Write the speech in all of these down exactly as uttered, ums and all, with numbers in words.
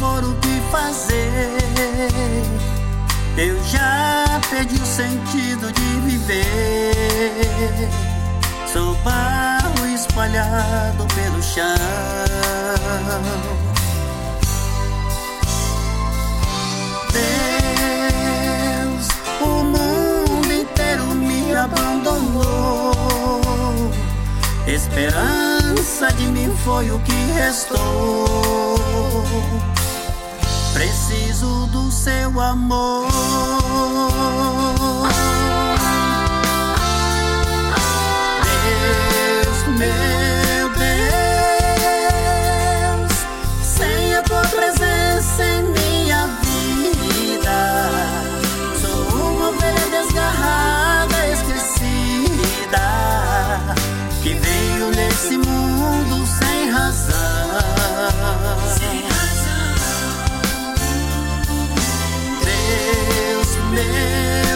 for o que fazer, eu já perdi o sentido de viver. Sou barro espalhado pelo chão. Deus, o mundo inteiro me abandonou. Esperança de mim foi o que restou. Preciso do seu amor. Deus, meu Deus, sem a tua presença em minha vida, sou uma ovelha desgarrada, esquecida, que veio nesse mundo sem razão. Sem razão. Deus, meu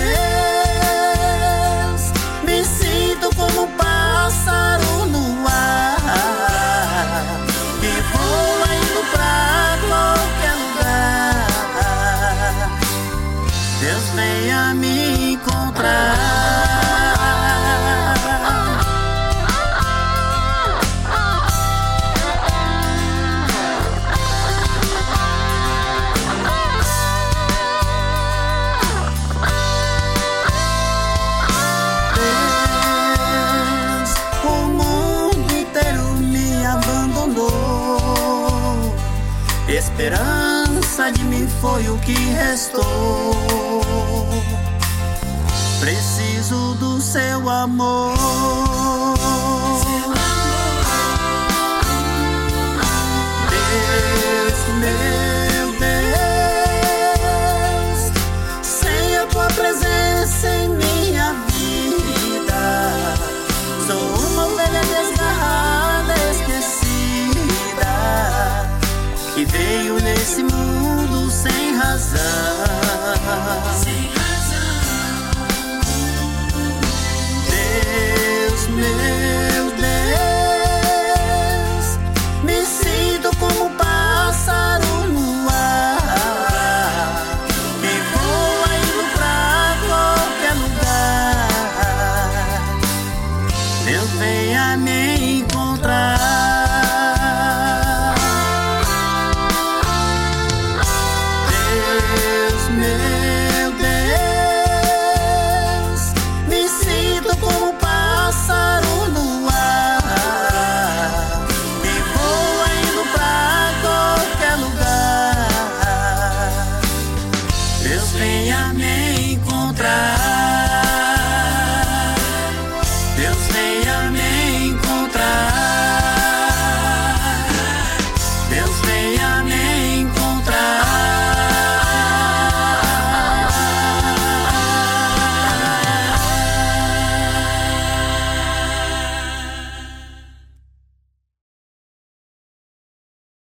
Deus, me sinto como um pássaro no ar, que voa indo pra qualquer lugar. Deus, venha me encontrar. Esperança de mim foi o que restou. Preciso do seu amor. Deus, meu Deus, sem a tua presença em minha vida, sou uma ovelha desgarrada, esquecida, que veio nesse mundo sem razão. Sem razão. Deus, meu Deus, me sinto como um pássaro no ar, que voa indo pra qualquer lugar. Deus, venha me encontrar. Meu Deus, me sinto como um pássaro no ar, que voa indo pra qualquer lugar. Deus, venha me encontrar.